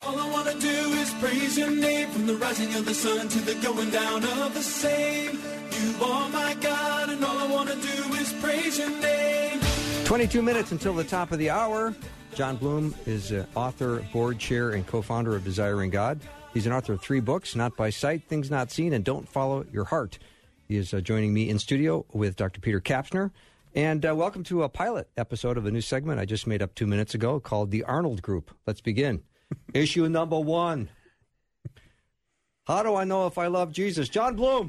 All I want to do is praise your name, from the rising of the sun to the going down of the same. You are my God, and all I want to do is praise your name. 22 minutes until the top of the hour. John Bloom is author, board chair, and co-founder of Desiring God. He's an author of 3 books, Not by Sight, Things Not Seen, and Don't Follow Your Heart. He is joining me in studio with Dr. Peter Kapsner. And welcome to a pilot episode of a new segment I just made up 2 minutes ago called The Arnold Group. Let's begin. Issue number 1. How do I know if I love Jesus? John Bloom.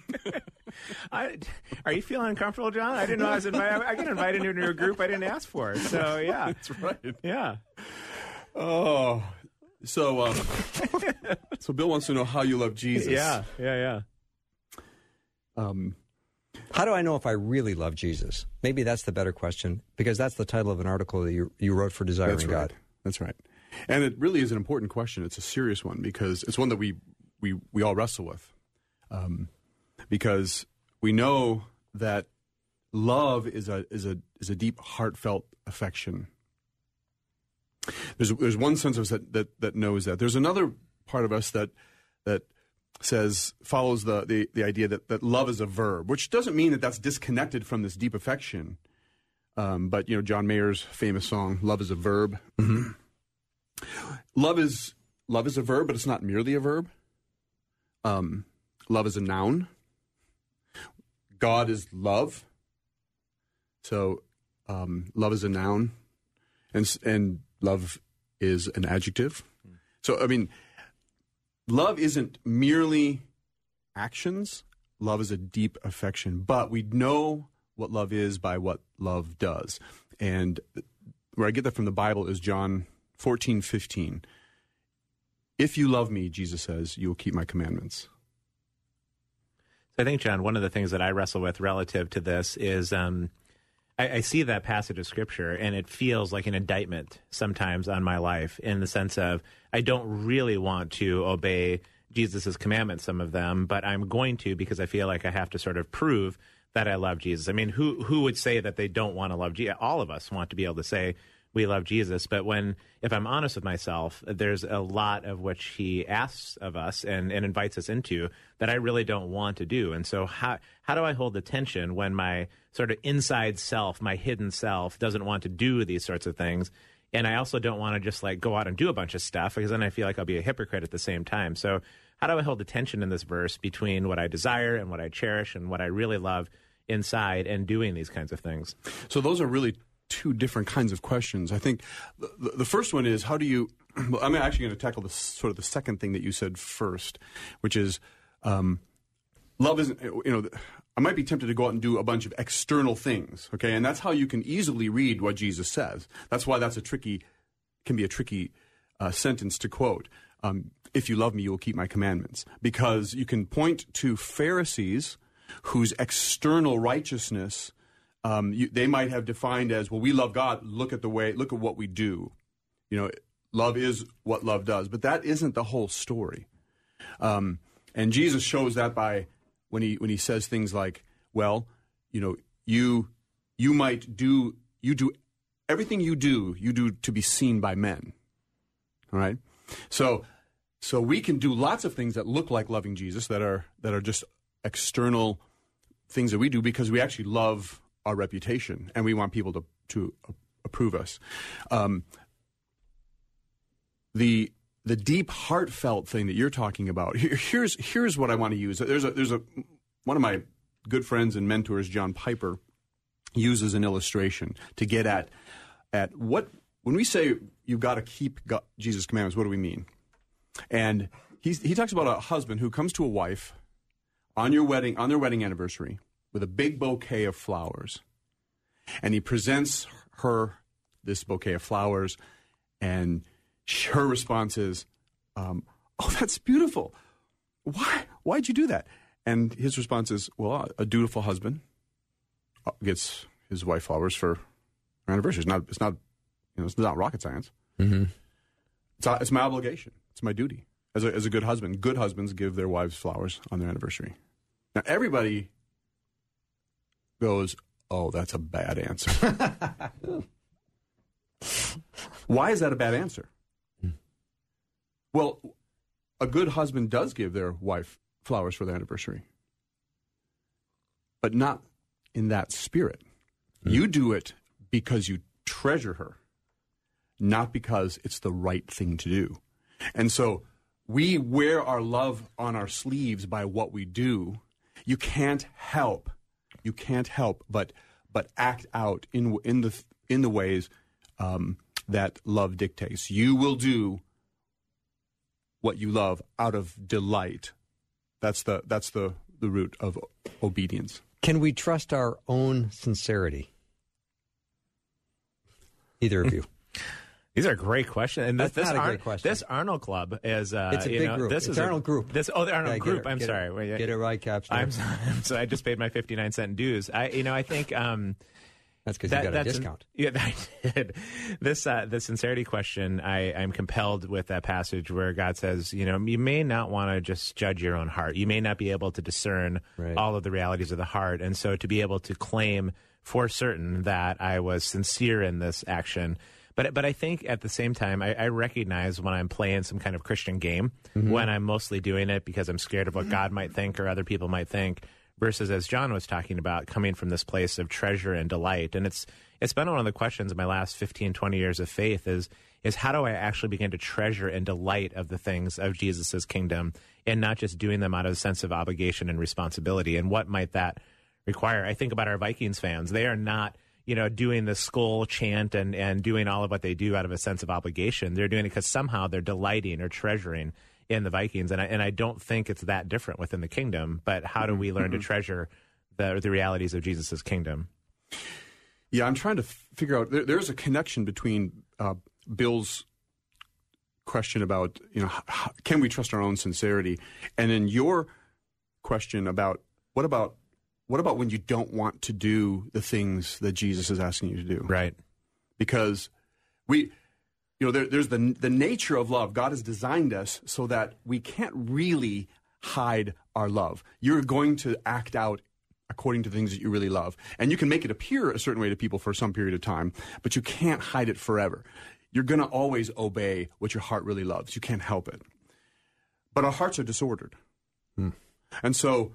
Are you feeling uncomfortable, John? I didn't know I was invited. I get invited into a group I didn't ask for. So, yeah. That's right. Yeah. Oh. So Bill wants to know how you love Jesus. Yeah. How do I know if I really love Jesus? Maybe that's the better question, because that's the title of an article that you wrote for Desiring God. That's right. And it really is an important question. It's a serious one, because it's one that we all wrestle with. Because we know that love is a deep, heartfelt affection. There's one sense of us that knows that. There's another part of us that follows the idea that love is a verb, which doesn't mean that that's disconnected from this deep affection. But John Mayer's famous song, "Love is a Verb." Mm-hmm. Love is a verb, but it's not merely a verb. Love is a noun. God is love. So love is a noun, and love is an adjective. So, I mean, love isn't merely actions. Love is a deep affection. But we know what love is by what love does. And where I get that from the Bible is John 14:15. If you love me, Jesus says, you will keep my commandments. I think, John, one of the things that I wrestle with relative to this is I see that passage of Scripture, and it feels like an indictment sometimes on my life, in the sense of I don't really want to obey Jesus' commandments, some of them, but I'm going to, because I feel like I have to sort of prove that I love Jesus. I mean, who would say that they don't want to love Jesus? All of us want to be able to say we love Jesus, but if I'm honest with myself, there's a lot of which he asks of us and invites us into that I really don't want to do. And so how do I hold the tension when my sort of inside self, my hidden self, doesn't want to do these sorts of things? And I also don't want to just go out and do a bunch of stuff, because then I feel like I'll be a hypocrite at the same time. So how do I hold the tension in this verse between what I desire and what I cherish and what I really love inside and doing these kinds of things? So those are really two different kinds of questions. I think the first one is, how do you, well, I'm actually going to tackle the second thing that you said first, which is love isn't, I might be tempted to go out and do a bunch of external things, okay? And that's how you can easily read what Jesus says. That's why can be a tricky sentence to quote. If you love me, you will keep my commandments. Because you can point to Pharisees whose external righteousness they might have defined as, well, we love God, look at what we do. Love is what love does. But that isn't the whole story. And Jesus shows that by when he says things like, well, you do everything you do to be seen by men. All right? So we can do lots of things that look like loving Jesus that are just external things that we do because we actually love our reputation, and we want people to approve us. The deep, heartfelt thing that you're talking about. Here's what I want to use. There's one of my good friends and mentors, John Piper, uses an illustration to get at what, when we say you've got to keep Jesus' commandments, what do we mean? And he talks about a husband who comes to a wife on their wedding anniversary with a big bouquet of flowers. And he presents her this bouquet of flowers, and her response is, oh, that's beautiful. Why'd you do that? And his response is, well, a dutiful husband gets his wife flowers for her anniversary. It's not rocket science. Mm-hmm. It's my obligation. It's my duty as a good husband. Good husbands give their wives flowers on their anniversary. Now, everybody goes, oh, that's a bad answer. Why is that a bad answer? Well, a good husband does give their wife flowers for their anniversary, but not in that spirit. You do it because you treasure her, not because it's the right thing to do. And so we wear our love on our sleeves by what we do. You can't help but act out in the ways that love dictates. You will do what you love out of delight. That's the root of obedience. Can we trust our own sincerity? Either of you. These are great questions. And That's not a great question. This Arnold Club is it's a big group. It's Arnold Group. The Arnold Group. I'm sorry. Get it right, Capster. So I just paid my 59-cent dues. I think that's because you got a discount. Yeah, I did. The sincerity question, I'm compelled with that passage where God says, you may not want to just judge your own heart. You may not be able to discern all of the realities of the heart. And so to be able to claim for certain that I was sincere in this action. But I think at the same time, I recognize when I'm playing some kind of Christian game, when I'm mostly doing it because I'm scared of what God might think or other people might think, versus, as John was talking about, coming from this place of treasure and delight. And it's been one of the questions in my last 15, 20 years of faith is how do I actually begin to treasure and delight of the things of Jesus' kingdom and not just doing them out of a sense of obligation and responsibility? And what might that require? I think about our Vikings fans. They are not doing the skull chant and doing all of what they do out of a sense of obligation. They're doing it because somehow they're delighting or treasuring in the Vikings. And I don't think it's that different within the kingdom. But how do we learn to treasure the realities of Jesus' kingdom? Yeah, I'm trying to figure out. There's a connection between Bill's question about, can we trust our own sincerity? And then your question about what about when you don't want to do the things that Jesus is asking you to do? Right. Because there's the nature of love. God has designed us so that we can't really hide our love. You're going to act out according to things that you really love. And you can make it appear a certain way to people for some period of time, but you can't hide it forever. You're going to always obey what your heart really loves. You can't help it. But our hearts are disordered. And so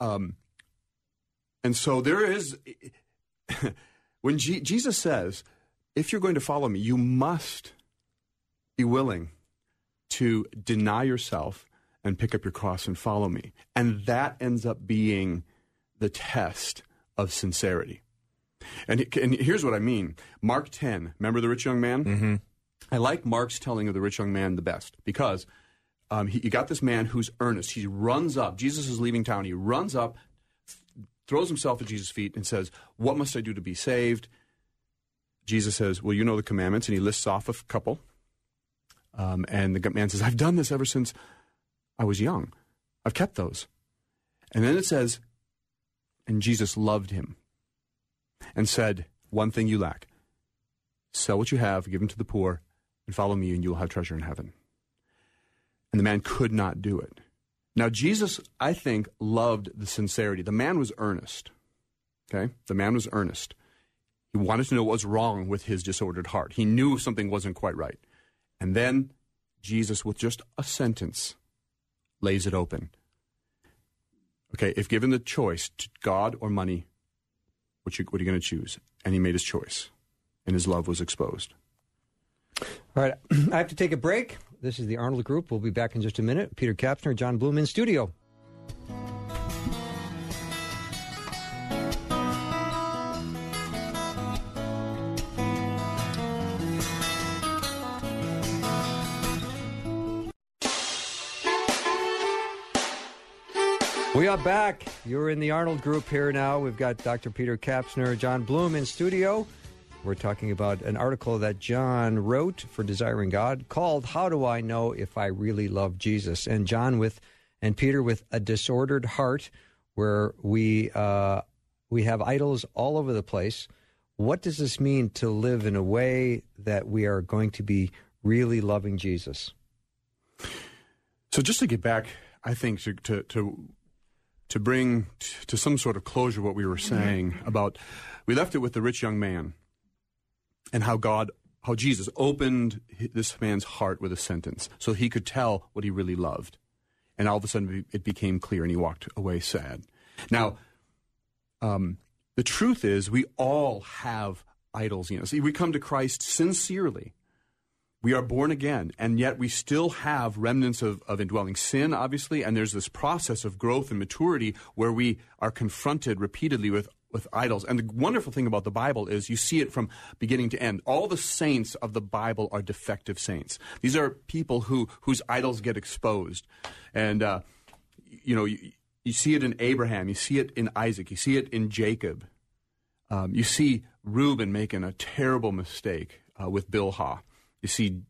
there is, when Jesus says, if you're going to follow me, you must be willing to deny yourself and pick up your cross and follow me. And that ends up being the test of sincerity. And here's what I mean. Mark 10, remember the rich young man? Mm-hmm. I like Mark's telling of the rich young man the best because you got this man who's earnest. He runs up. Jesus is leaving town. He runs up, throws himself at Jesus' feet and says, what must I do to be saved? Jesus says, well, you know the commandments. And he lists off a couple. And the man says, I've done this ever since I was young. I've kept those. And then it says, and Jesus loved him and said, one thing you lack. Sell what you have, give them to the poor, and follow me, and you will have treasure in heaven. And the man could not do it. Now, Jesus, I think, loved the sincerity. The man was earnest. Okay? The man was earnest. He wanted to know what was wrong with his disordered heart. He knew something wasn't quite right. And then Jesus, with just a sentence, lays it open. Okay, if given the choice to God or money, what are you going to choose? And he made his choice, and his love was exposed. All right, I have to take a break. This is the Arnold Group. We'll be back in just a minute. Peter Kapsner, John Bloom in studio. We are back. You're in the Arnold Group here now. We've got Dr. Peter Kapsner, John Bloom in studio. We're talking about an article that John wrote for Desiring God called How Do I Know If I Really Love Jesus? And John and Peter with a disordered heart where we have idols all over the place. What does this mean to live in a way that we are going to be really loving Jesus? So just to get back, I think, to bring to some sort of closure what we were saying about, we left it with the rich young man and how God how Jesus opened this man's heart with a sentence so he could tell what he really loved. And all of a sudden it became clear and he walked away sad. Now, the truth is we all have idols in us. We come to Christ sincerely. We are born again, and yet we still have remnants of indwelling sin, obviously, and there's this process of growth and maturity where we are confronted repeatedly with idols. And the wonderful thing about the Bible is you see it from beginning to end. All the saints of the Bible are defective saints. These are people whose idols get exposed. And, you see it in Abraham, you see it in Isaac, you see it in Jacob. You see Reuben making a terrible mistake with Bilhah. You see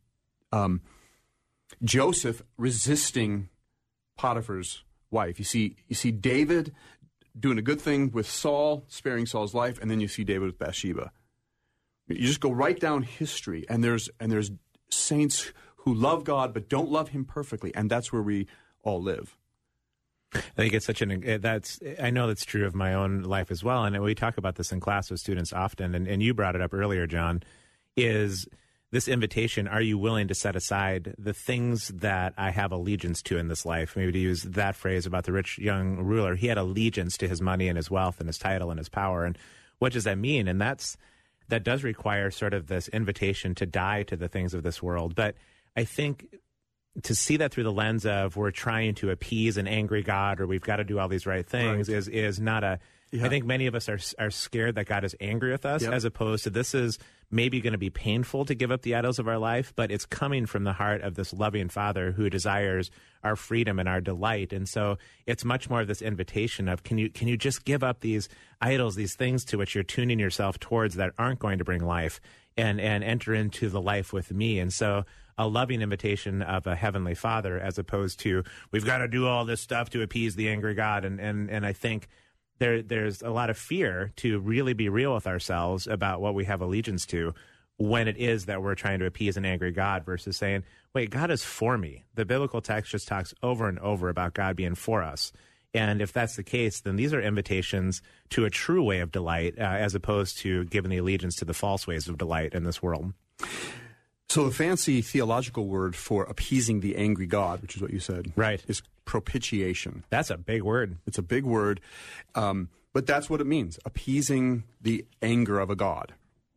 Joseph resisting Potiphar's wife. You see David doing a good thing with Saul, sparing Saul's life, and then you see David with Bathsheba. You just go right down history, and there's saints who love God but don't love him perfectly, and that's where we all live. I think it's I know that's true of my own life as well, and we talk about this in class with students often, and you brought it up earlier, John, is this invitation, are you willing to set aside the things that I have allegiance to in this life? Maybe to use that phrase about the rich young ruler, he had allegiance to his money and his wealth and his title and his power. And what does that mean? And that does require sort of this invitation to die to the things of this world. But I think to see that through the lens of we're trying to appease an angry God or we've got to do all these right things is not a... Yeah. I think many of us are scared that God is angry with us, as opposed to this is maybe going to be painful to give up the idols of our life, but it's coming from the heart of this loving Father who desires our freedom and our delight. And so it's much more of this invitation of can you just give up these idols, these things to which you're tuning yourself towards that aren't going to bring life, and enter into the life with me. And so a loving invitation of a heavenly Father, as opposed to we've got to do all this stuff to appease the angry God. And I think there's a lot of fear to really be real with ourselves about what we have allegiance to when it is that we're trying to appease an angry God versus saying, wait, God is for me. The biblical text just talks over and over about God being for us. And if that's the case, then these are invitations to a true way of delight as opposed to giving the allegiance to the false ways of delight in this world. So the fancy theological word for appeasing the angry God, which is what you said, right, is propitiation. That's a big word. It's a big word, but that's what it means, appeasing the anger of a God.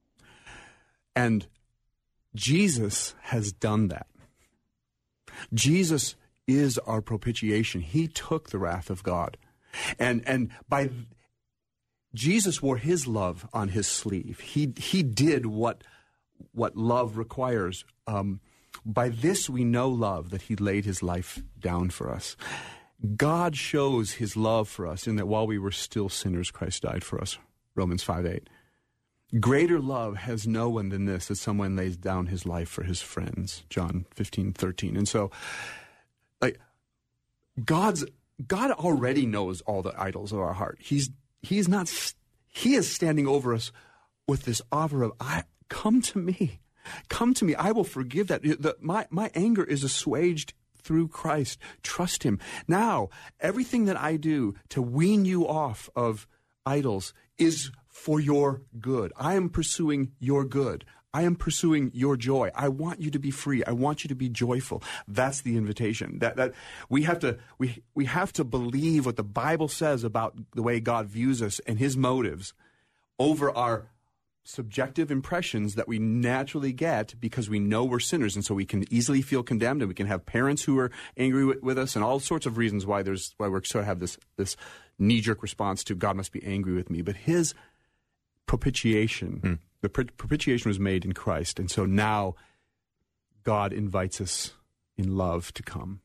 And Jesus has done that. Jesus is our propitiation. He took the wrath of God. And by Jesus wore his love on his sleeve. He did what love requires. By this we know love, that he laid his life down for us. God shows his love for us in that while we were still sinners, Christ died for us. Romans 5:8. Greater love has no one than this, that someone lays down his life for his friends. John 15:13. And so, God already knows all the idols of our heart. He is standing over us with this offer of, come to me. Come to me. I will forgive that. My anger is assuaged through Christ. Trust him. Now, everything that I do to wean you off of idols is for your good. I am pursuing your good. I am pursuing your joy. I want you to be free. I want you to be joyful. That's the invitation. That we have to believe what the Bible says about the way God views us and his motives over our subjective impressions that we naturally get because we know we're sinners, and so we can easily feel condemned, and we can have parents who are angry with us, and all sorts of reasons why we're sort of have this knee-jerk response to God must be angry with me. But his propitiation, the propitiation was made in Christ, and so now God invites us in love to come.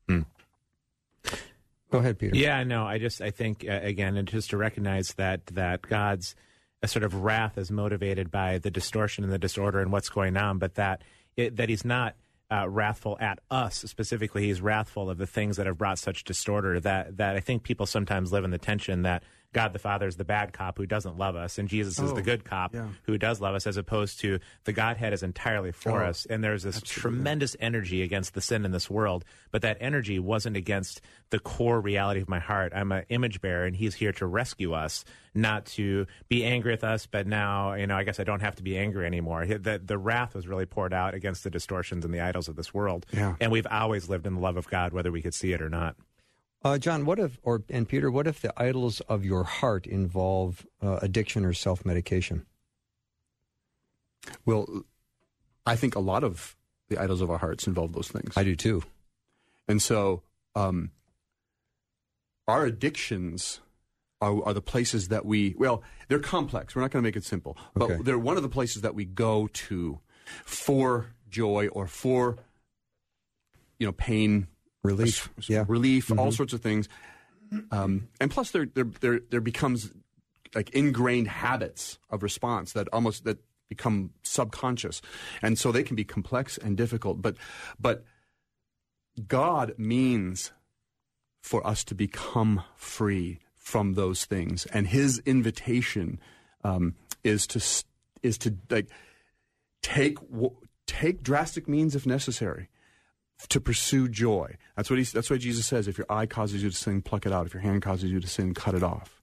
Go ahead, Peter. Yeah, no, I think again, and just to recognize that God's a sort of wrath is motivated by the distortion and the disorder and what's going on, but that he's not wrathful at us specifically. He's wrathful of the things that have brought such disorder. That I think people sometimes live in the tension that God the Father is the bad cop who doesn't love us, and Jesus is the good cop who does love us, as opposed to the Godhead is entirely for us. And there's this tremendous energy against the sin in this world, but that energy wasn't against the core reality of my heart. I'm an image bearer, and he's here to rescue us, not to be angry with us, but now, I guess I don't have to be angry anymore. The wrath was really poured out against the distortions and the idols of this world. Yeah. And we've always lived in the love of God, whether we could see it or not. John, and Peter, what if the idols of your heart involve addiction or self-medication? Well, I think a lot of the idols of our hearts involve those things. I do too. And so our addictions are the places that they're complex. We're not going to make it simple. But they're one of the places that we go to for joy or for, pain, relief, all sorts of things. And plus there becomes like ingrained habits of response that become subconscious. And so they can be complex and difficult. But God means for us to become free from those things. And his invitation is to like take drastic means if necessary to pursue joy. That's why Jesus says, if your eye causes you to sin, pluck it out. If your hand causes you to sin, cut it off.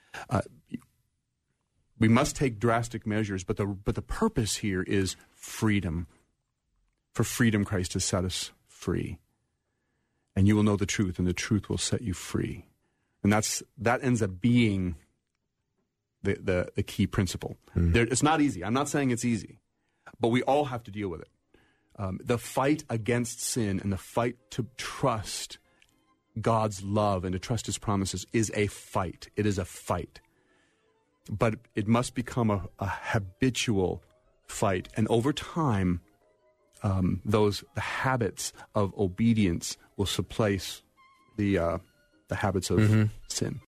We must take drastic measures, but the purpose here is freedom. For freedom, Christ has set us free. And you will know the truth, and the truth will set you free. And that ends up being the key principle. It's not easy. I'm not saying it's easy, but we all have to deal with it. The fight against sin and the fight to trust God's love and to trust his promises is a fight. It is a fight. But it must become a habitual fight. And over time, the habits of obedience will supplant the habits of sin.